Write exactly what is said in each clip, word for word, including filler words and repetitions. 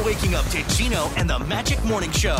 waking up to Gino and the Magic Morning Show.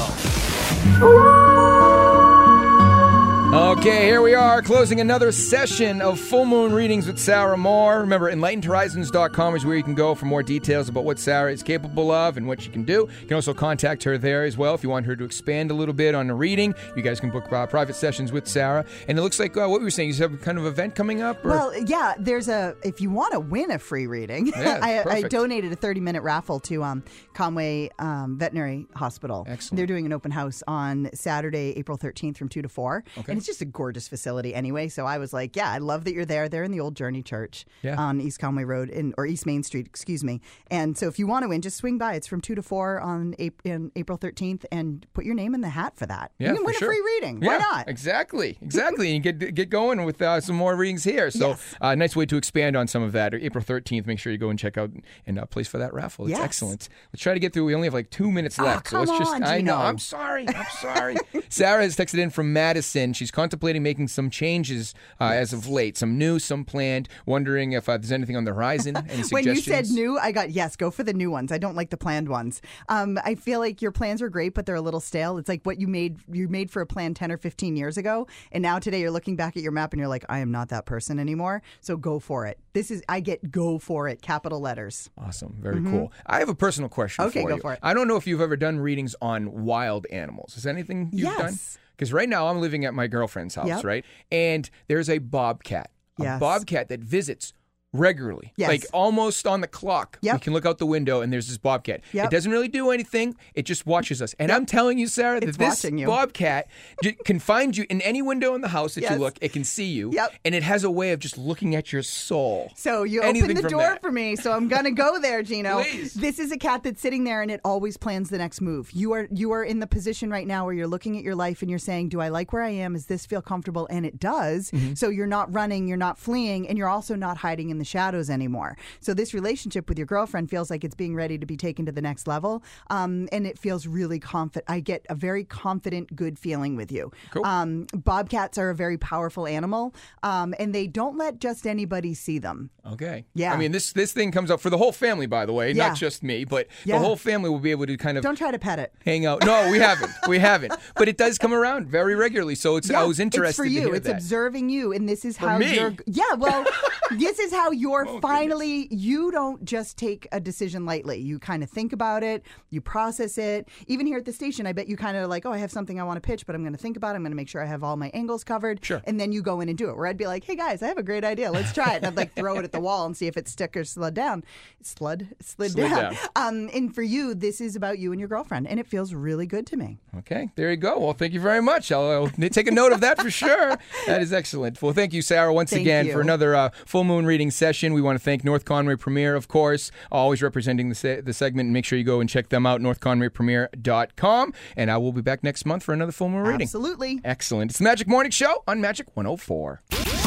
Okay, here we are, closing another session of Full Moon Readings with Sarah Moore. Remember, enlightened horizons dot com is where you can go for more details about what Sarah is capable of and what she can do. You can also contact her there as well if you want her to expand a little bit on the reading. You guys can book uh, private sessions with Sarah. And it looks like, uh, what we were saying, you have a kind of event coming up? Or? Well, yeah, there's a, if you want to win a free reading, Yeah, I, I perfect. donated a thirty-minute raffle to um, Conway um, Veterinary Hospital. Excellent. They're doing an open house on Saturday, April thirteenth from two to four. Okay. And it's just a gorgeous facility anyway. So I was like, yeah, I love that you're there. They're in the old Journey Church Yeah. on East Conway Road, in, or East Main Street, excuse me. And so if you want to win, just swing by. It's from two to four on April, in April thirteenth and put your name in the hat for that. Yeah, you can for win sure. a free reading. Yeah, Why not? Exactly, exactly. And get get going with uh, some more readings here. So, Yes. uh, nice way to expand on some of that. April thirteenth, make sure you go and check out and uh, place for that raffle. It's Yes. excellent. Let's try to get through. We only have like two minutes Oh, left. so come let's just, on, I know. Gino. I'm sorry. I'm sorry. Sarah has texted in from Madison. She's contemplating making some changes uh, as of late. Some new, some planned. Wondering if uh, there's anything on the horizon. Any suggestions? When you said new, I got, yes, go for the new ones. I don't like the planned ones. Um, I feel like your plans are great, but they're a little stale. It's like what you made you made for a plan ten or fifteen years ago. And now today you're looking back at your map and you're like, I am not that person anymore. So go for it. This is, I get go for it, capital letters. Awesome. Very cool. I have a personal question Okay, for go you. for it. I don't know if you've ever done readings on wild animals. Is that anything you've Yes. done? Because right now I'm living at my girlfriend's house, Yep. right? And there's a bobcat. A Yes. bobcat that visits regularly. Yes. Like almost on the clock. Yep. We can look out the window and there's this bobcat. Yep. It doesn't really do anything. It just watches us. And I'm telling you, Sarah, that It's this watching you. bobcat j- can find you in any window in the house that Yes. you look. It can see you. Yep. And it has a way of just looking at your soul. So you Anything open the from door that. for me, so I'm gonna go there, Gino. Please. This is a cat that's sitting there, and it always plans the next move. You are you are in the position right now where you're looking at your life and you're saying, "Do I like where I am? Does this feel comfortable?" And it does. Mm-hmm. So you're not running, you're not fleeing, and you're also not hiding in the shadows anymore. So this relationship with your girlfriend feels like it's being ready to be taken to the next level, um, and it feels really confident. I get a very confident, good feeling with you. Cool. Um, bobcats are a very powerful animal, um, and they don't let just anybody see them. Okay. Yeah. I mean, this this thing comes up for the whole family, by the way, Yeah. not just me, but Yeah. the whole family will be able to kind of Don't try to pet it. hang out. No, we haven't. We haven't. But it does come around very regularly, so it's I was interested it's for to you. hear It's that. observing you, and this is how me? you're. Yeah, well, this is how you're Oh, finally. You don't just take a decision lightly. You kind of think about it. You process it. Even here at the station, I bet you kind of like, oh, I have something I want to pitch, but I'm going to think about it. I'm going to make sure I have all my angles covered. Sure. And then you go in and do it. Where I'd be like, hey guys, I have a great idea. Let's try it. And I'd like throw it at the wall and see if it stuck or slid down. Slid, slid, Slid down. down. Um, and for you, this is about you and your girlfriend, and it feels really good to me. Okay, there you go. Well, thank you very much. I'll, I'll take a note of that for sure. That is excellent. Well, thank you, Sarah, once Thank again you. for another uh, full moon reading session. We want to thank North Conway Premier, of course, always representing the, se- the segment. And make sure you go and check them out, north conway premier dot com. And I will be back next month for another full moon reading. Absolutely. Excellent. It's the Magic Morning Show on Magic one oh four.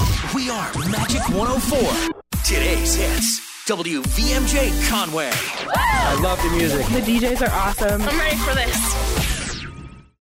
We are Magic one oh four. Today's hits. W V M J Conway. I love the music. The D Js are awesome. I'm ready for this.